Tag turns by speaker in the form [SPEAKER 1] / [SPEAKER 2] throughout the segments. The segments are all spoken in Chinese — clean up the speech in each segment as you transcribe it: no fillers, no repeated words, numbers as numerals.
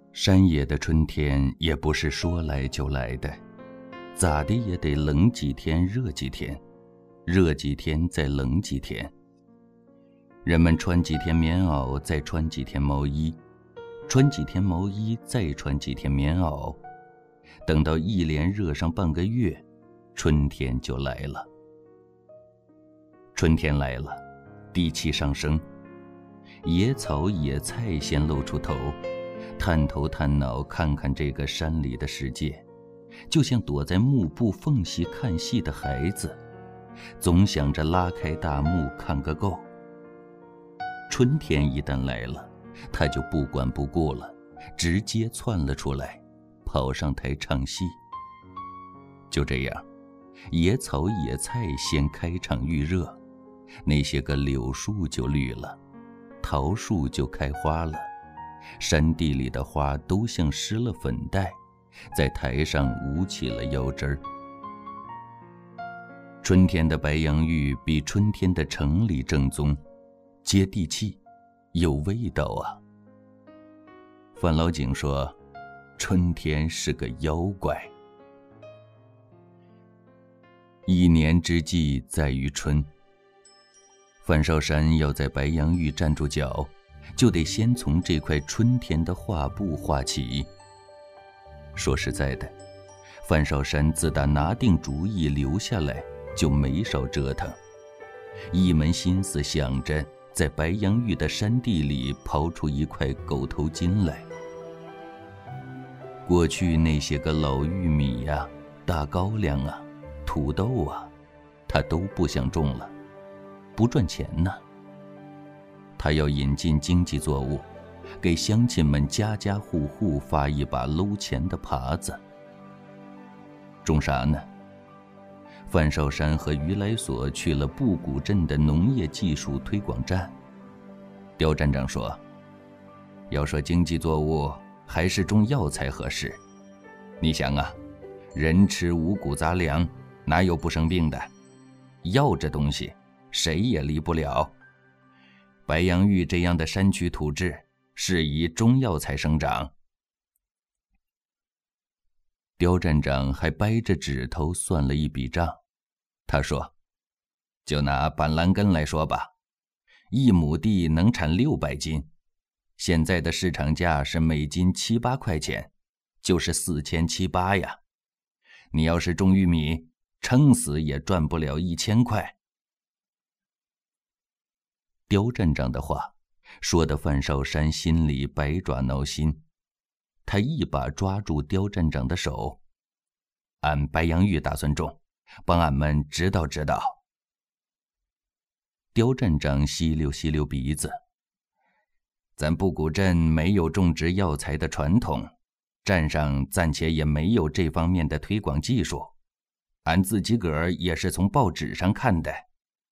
[SPEAKER 1] 山野的春天也不是说来就来的，咋的也得冷几天热几天，热几天再冷几天。人们穿几天棉袄再穿几天毛衣，穿几天毛衣再穿几天棉袄，等到一连热上半个月，春天就来了。春天来了，地气上升，野草野菜先露出头，探头探脑看看这个山里的世界，就像躲在幕布缝隙看戏的孩子，总想着拉开大幕看个够。春天一旦来了，他就不管不顾了，直接窜了出来，跑上台唱戏。就这样，野草野菜先开场预热，那些个柳树就绿了，桃树就开花了，山地里的花都像施了粉黛，在台上舞起了腰针儿。春天的白杨峪比春天的城里正宗，接地气，有味道啊。范老井说，春天是个妖怪。一年之计在于春。范少山要在白杨峪站住脚，就得先从这块春天的画布画起。说实在的，范少山自打拿定主意留下来，就没少折腾，一门心思想着在白杨峪的山地里刨出一块狗头金来。过去那些个老玉米呀、大高粱啊、土豆啊，他都不想种了，不赚钱呢。他要引进经济作物，给乡亲们家家户户发一把搂钱的耙子。种啥呢？范少山和于来所去了布谷镇的农业技术推广站。刁站长说，要说经济作物，还是种药材合适。你想啊，人吃五谷杂粮，哪有不生病的？药这东西，谁也离不了。白杨峪这样的山区土质，适宜中药材生长。刁站长还掰着指头算了一笔账，他说，就拿板蓝根来说吧，一亩地能产600斤，现在的市场价是每斤7、8块钱，就是4700呀。你要是种玉米，撑死也赚不了1000块。刁站长的话说得范少山心里百爪挠心，他一把抓住刁站长的手，俺白杨峪打算种，帮俺们指导指导。刁站长吸溜吸溜鼻子，咱布谷镇没有种植药材的传统，站上暂且也没有这方面的推广技术，俺自己个儿也是从报纸上看的。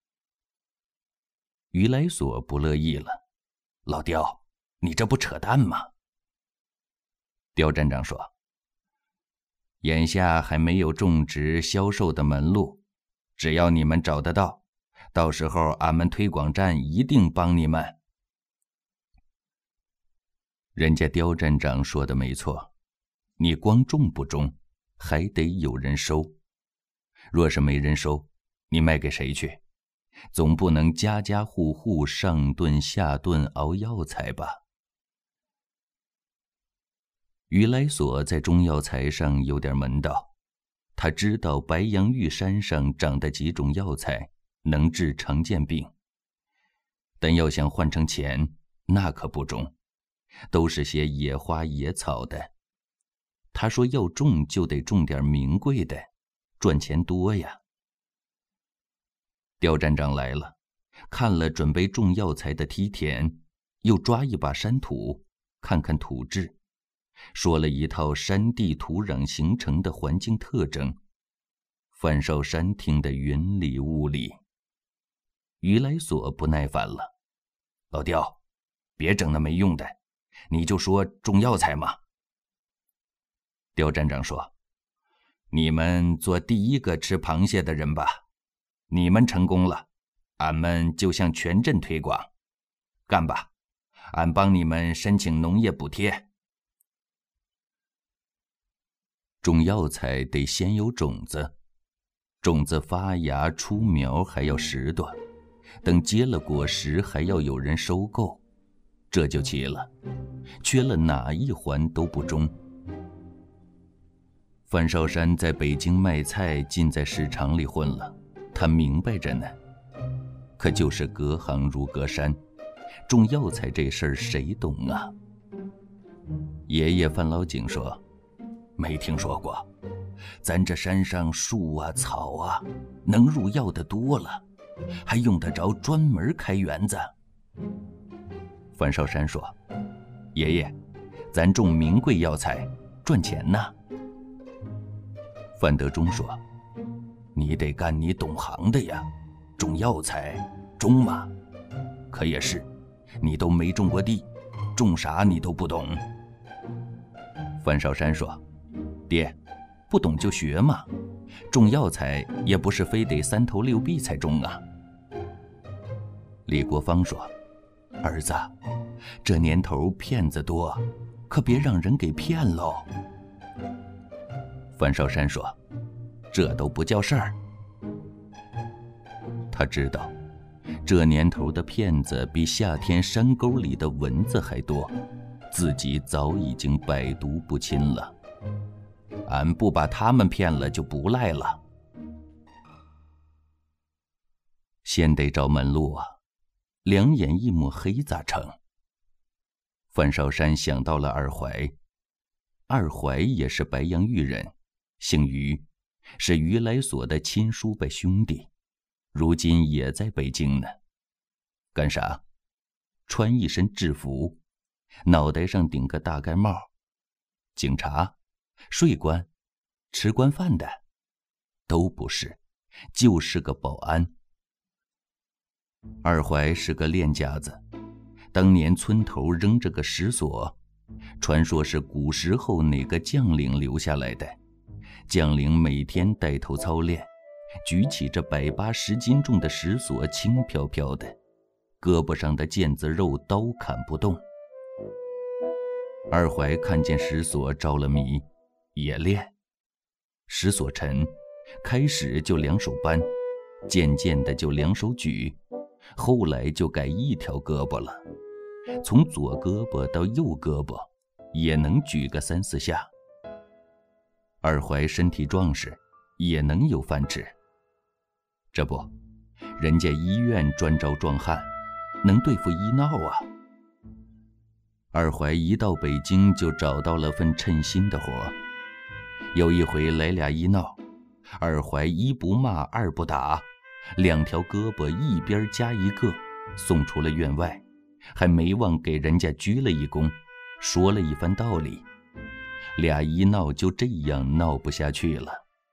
[SPEAKER 1] 于来所不乐意了，老刁，你这不扯淡吗？刁站长说，眼下还没有种植销售的门路，只要你们找得到，到时候俺们推广站一定帮你们。人家刁站长说的没错，你光种不种，还得有人收。若是没人收，你卖给谁去？总不能家家户户上顿下顿熬药材吧？于来所在中药材上有点门道，他知道白杨峪山上长的几种药材能治常见病，但要想换成钱，那可不中，都是些野花野草的。他说要种就得种点名贵的，赚钱多呀。刁站长来了，看了准备种药材的梯田，又抓一把山土，看看土质，说了一套山地土壤形成的环境特征。范少山听得云里雾里。于来所不耐烦了，老刁，别整那没用的，你就说种药材嘛。刁站长说，你们做第一个吃螃蟹的人吧，你们成功了，俺们就向全镇推广，干吧，俺帮你们申请农业补贴。 种药材得先有种子，种子发芽出苗还要10多，等结了果实还要有人收购，这就奇了，缺了哪一环都不中。范绍山在北京卖菜，尽在市场里混了，他明白着呢。可就是隔行如隔山，种药材这事儿谁懂啊？爷爷范老井说：“没听说过，咱这山上树啊草啊，能入药的多了，还用得着专门开园子？”范绍山说：“爷爷，咱种名贵药材，赚钱呢。”范德忠说：“你得干你懂行的呀，种药材，种嘛？可也是，你都没种过地，种啥你都不懂。”范绍山说：“爹，不懂就学嘛，种药材也不是非得3头6臂才种啊。”李国芳说：“儿子，这年头骗子多，可别让人给骗喽。”范绍山说：“这都不叫事儿。”他知道，这年头的骗子比夏天山沟里的蚊子还多，自己早已经百毒不侵了。俺不把他们骗了就不赖了。先得找门路啊，两眼一抹黑咋成？范绍山想到了二怀，二怀也是白洋峪人，姓于，是于来所的亲叔伯兄弟，如今也在北京呢。干啥？穿一身制服，脑袋上顶个大盖帽，警察、税官、吃官饭的都不是，就是个保安。二怀是个练家子，当年村头扔着个石锁，传说是古时候哪个将领留下来的。将领每天带头操练，举起这100、80斤重的石锁，轻飘飘的，胳膊上的腱子肉刀砍不动。二怀看见石锁着了迷，也练。石锁沉，开始就2手搬，渐渐的就2手举，后来就改1条胳膊了，从左胳膊到右胳膊也能举个3、4下。二怀身体壮实，也能有饭吃。这不，人家医院专招壮汉，能对付医闹啊。二怀一到北京就找到了份称心的活。有一回来俩医闹，二怀一不骂二不打，2条胳膊一边加一个，送出了院外，还没忘给人家鞠了一躬，说了一番道理。俩医闹就这样闹不下去了。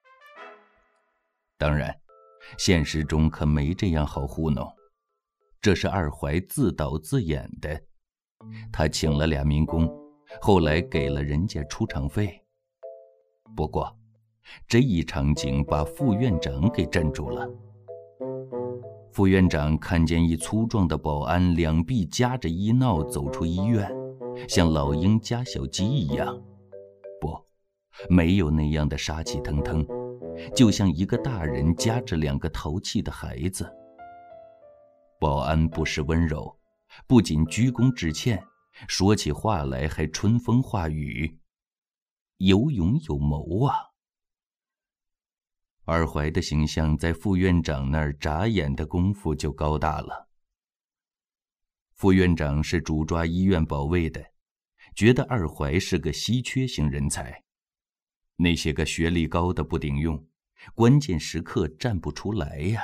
[SPEAKER 1] 当然，现实中可没这样好糊弄，这是二怀自导自演的。他请了俩民工，后来给了人家出场费。不过，这一场景把副院长给镇住了。副院长看见一粗壮的保安2臂夹着医闹走出医院，像老鹰夹小鸡一样。不，没有那样的杀气腾腾，就像一个大人夹着2个淘气的孩子。保安不失温柔，不仅鞠躬致歉，说起话来还春风化雨，有勇有谋啊。二怀的形象在副院长那儿眨眼的功夫就高大了。副院长是主抓医院保卫的，觉得二怀是个稀缺型人才，那些个学历高的不顶用，关键时刻站不出来呀。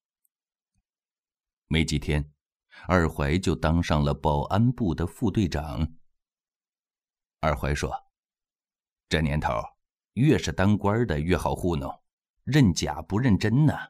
[SPEAKER 1] 没几天，二怀就当上了保安部的副队长。二怀说：“这年头，越是当官的越好糊弄，认假不认真呢。”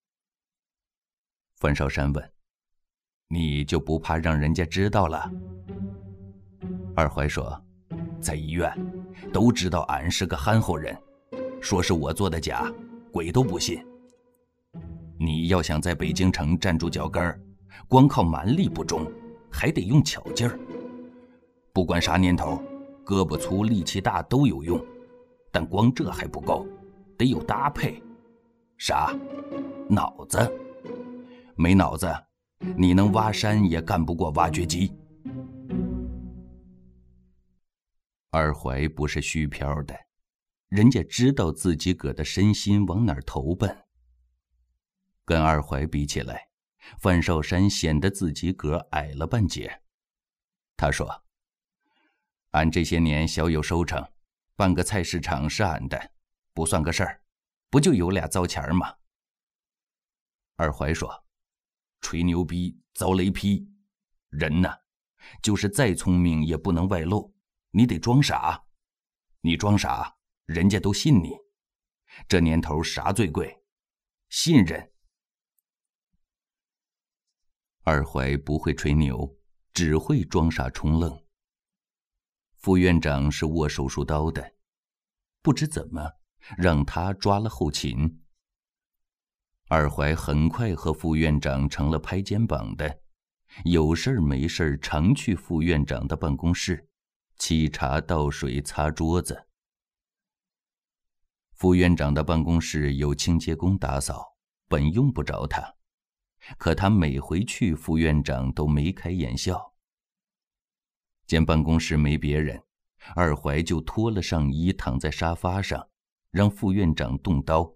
[SPEAKER 1] 范绍山问：“你就不怕让人家知道了？”二怀说：“在医院，都知道俺是个憨厚人，说是我做的假，鬼都不信。你要想在北京城站住脚跟儿，光靠蛮力不中，还得用巧劲儿。不管啥年头，胳膊粗力气大都有用， 但光这还不够，得有搭配。啥？脑子？没脑子，你能挖山也干不过挖掘机。二怀不是虚飘的，人家知道自己个的身心往哪儿投奔。跟二怀比起来，范少山显得自己个矮了半截。他说：俺这些年小有收成，办个菜市场是俺的，不算个事儿，不就有俩糟钱吗？二怀说：吹牛逼遭雷劈，人呢，就是再聪明也不能外露，你得装傻。你装傻，人家都信你。这年头啥最贵？信任。二怀不会吹牛，只会装傻充愣。副院长是握手术刀的，不知怎么让他抓了后勤。二怀很快和副院长成了拍肩膀的，有事儿没事儿常去副院长的办公室沏茶倒水擦桌子。副院长的办公室有清洁工打扫，本用不着他，可他每回去副院长都眉开眼笑。见办公室没别人，二怀就脱了上衣躺在沙发上，让副院长动刀。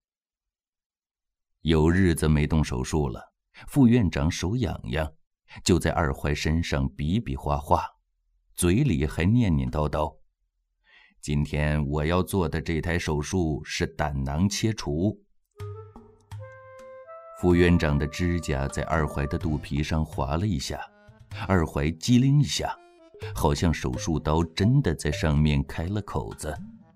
[SPEAKER 1] 有日子没动手术了，副院长手痒痒，就在二怀身上比比划划，嘴里还念念叨叨：今天我要做的这台手术是胆囊切除。副院长的指甲在二怀的肚皮上划了一下，二怀机灵一下，好像手术刀真的在上面开了口子。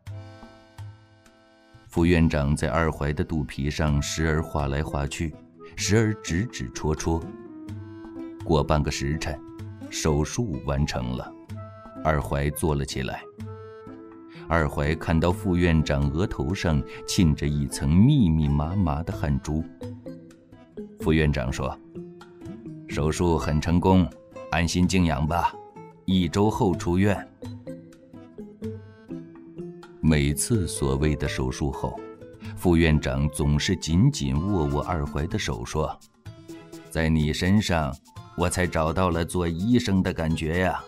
[SPEAKER 1] 副院长在二怀的肚皮上时而画来画去，时而指指戳戳。过半个时辰，手术完成了，二怀坐了起来。二怀看到副院长额头上沁着一层密密麻麻的汗珠。副院长说：手术很成功，安心静养吧，1周后出院。每次所谓的手术后，副院长总是紧紧握握二怀的手说：在你身上，我才找到了做医生的感觉呀。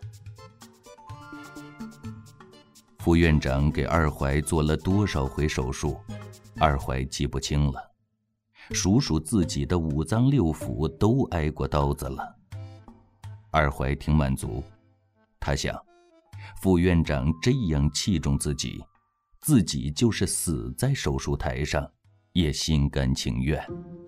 [SPEAKER 1] 副院长给二怀做了多少回手术，二怀记不清了，数数自己的5脏6腑都挨过刀子了。二怀挺满足，他想，副院长这样器重自己，自己就是死在手术台上也心甘情愿。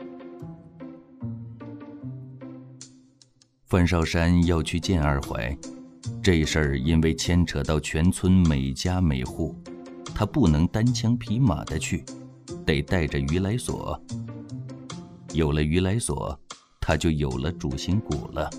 [SPEAKER 1] 范少山要去见二怀，这事儿因为牵扯到全村每家每户，他不能单枪匹马的去，得带着鱼来所。有了鱼来所，他就有了主心骨了。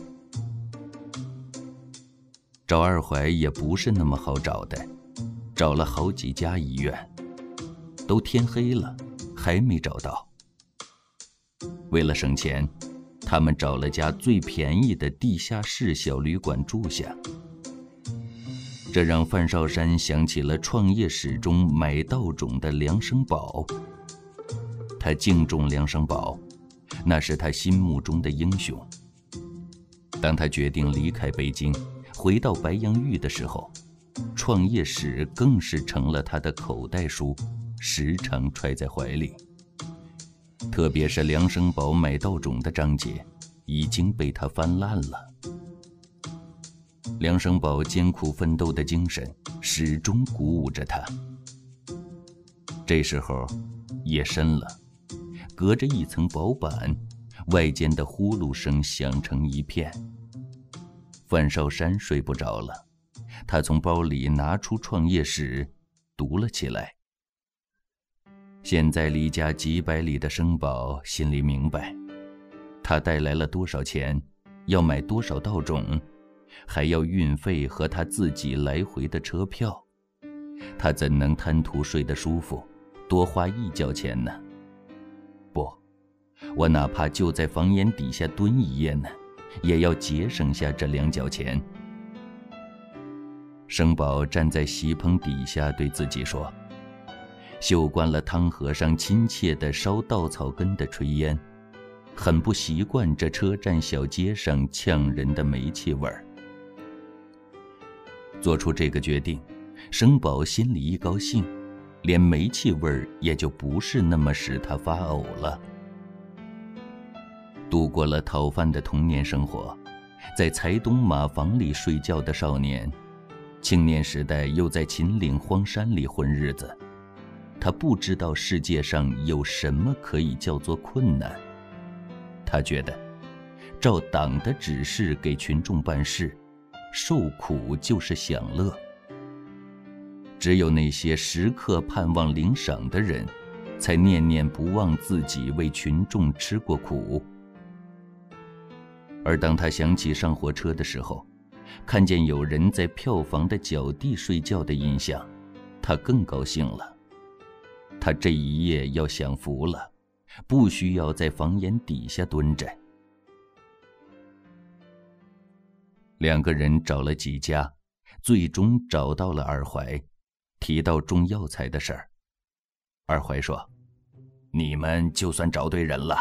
[SPEAKER 1] 找二怀也不是那么好找的，找了好几家医院，都天黑了还没找到。为了省钱，他们找了家最便宜的地下室小旅馆住下。这让范少山想起了创业史中买稻种的梁生宝。他敬重梁生宝，那是他心目中的英雄。当他决定离开北京，回到白洋淀的时候，创业史更是成了他的口袋书，时常揣在怀里。特别是梁生宝买稻种的章节，已经被他翻烂了。梁生宝艰苦奋斗的精神始终鼓舞着他。这时候夜深了，隔着一层薄板，外间的呼噜声响成一片。范少山睡不着了，他从包里拿出创业史，读了起来。现在离家几百里的生宝心里明白，他带来了多少钱，要买多少稻种，还要运费和他自己来回的车票，他怎能贪图睡得舒服，多花一角钱呢？不，我哪怕就在房檐底下蹲一夜呢，也要节省下这2角钱。生宝站在席棚底下对自己说： 嗅惯了汤和尚亲切地烧稻草根的炊烟，很不习惯这车站小街上呛人的煤气味儿。做出这个决定，生宝心里一高兴，连煤气味儿也就不是那么使他发呕了。度过了讨饭的童年生活，在财东马房里睡觉的少年，青年时代又在秦岭荒山里混日子，他不知道世界上有什么可以叫做困难。他觉得照党的指示给群众办事，受苦就是享乐。只有那些时刻盼望领赏的人，才念念不忘自己为群众吃过苦。而当他想起上火车的时候，看见有人在票房的脚地睡觉的印象，他更高兴了。他这一夜要享福了，不需要在房檐底下蹲着。两个人找了几家，最终找到了二怀，提到种药材的事儿。二怀说：“你们就算找对人了。”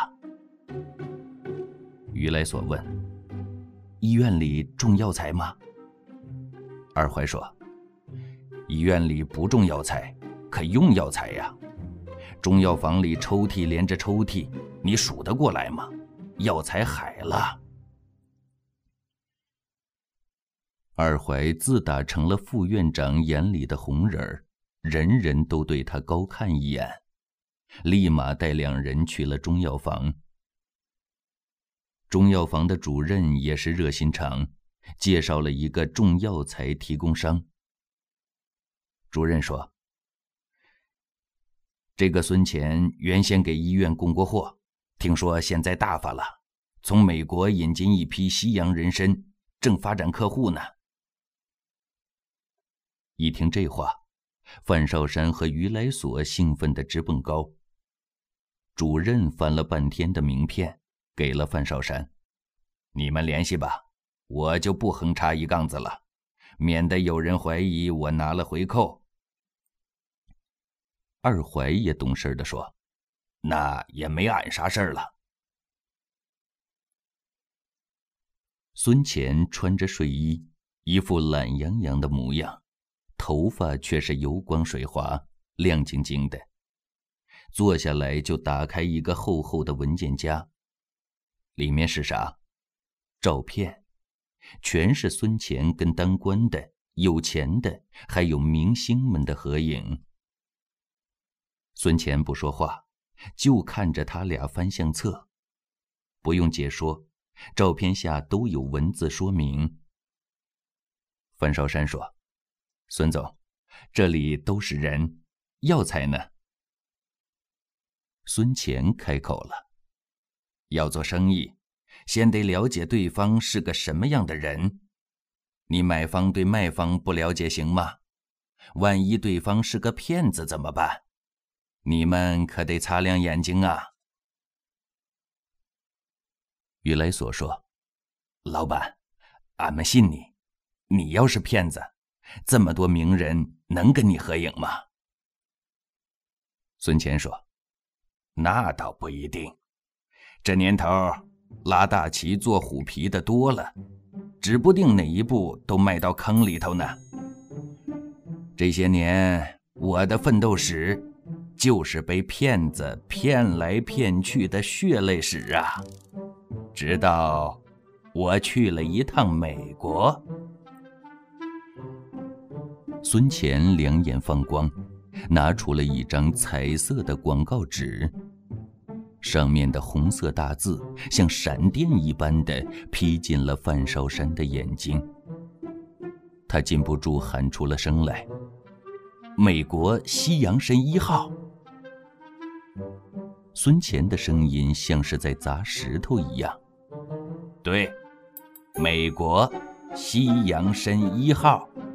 [SPEAKER 1] 于来所问：“医院里种药材吗？”二怀说：“医院里不种药材，可用药材呀。中药房里抽屉连着抽屉，你数得过来吗？药材海了。”二怀自打成了副院长眼里的红人儿，人人都对他高看一眼，立马带两人去了中药房。中药房的主任也是热心肠，介绍了一个种药材提供商。主任说：“这个孙乾原先给医院供过货，听说现在大发了，从美国引进一批西洋人参，正发展客户呢。”一听这话，范绍山和于来所兴奋得直蹦高。主任翻了半天的名片给了范绍山：“你们联系吧，我就不横插一杠子了，免得有人怀疑我拿了回扣。”二怀也懂事地说：“那也没俺啥事儿了。”孙乾穿着睡衣，一副懒洋洋的模样，头发却是油光水滑，亮晶晶的。坐下来就打开一个厚厚的文件夹，里面是啥？照片，全是孙乾跟当官的、有钱的，还有明星们的合影。孙乾不说话，就看着他俩翻相册，不用解说，照片下都有文字说明。范绍山说：“孙总，这里都是人，药材呢？”孙乾开口了：“要做生意，先得了解对方是个什么样的人。你买方对卖方不了解行吗？万一对方是个骗子怎么办？你们可得擦亮眼睛啊。”于来所说：“老板，俺们信你，你要是骗子，这么多名人能跟你合影吗？”孙乾说：“那倒不一定，这年头拉大旗做虎皮的多了，指不定哪一步都迈到坑里头呢。这些年我的奋斗史就是被骗子骗来骗去的血泪史啊，直到我去了一趟美国。”孙乾两眼放光，拿出了一张彩色的广告纸，上面的红色大字像闪电一般的劈进了范绍山的眼睛。他禁不住喊出了声来：“美国西洋参1号！”孙乾的声音像是在砸石头一样：“对，美国西洋参1号。”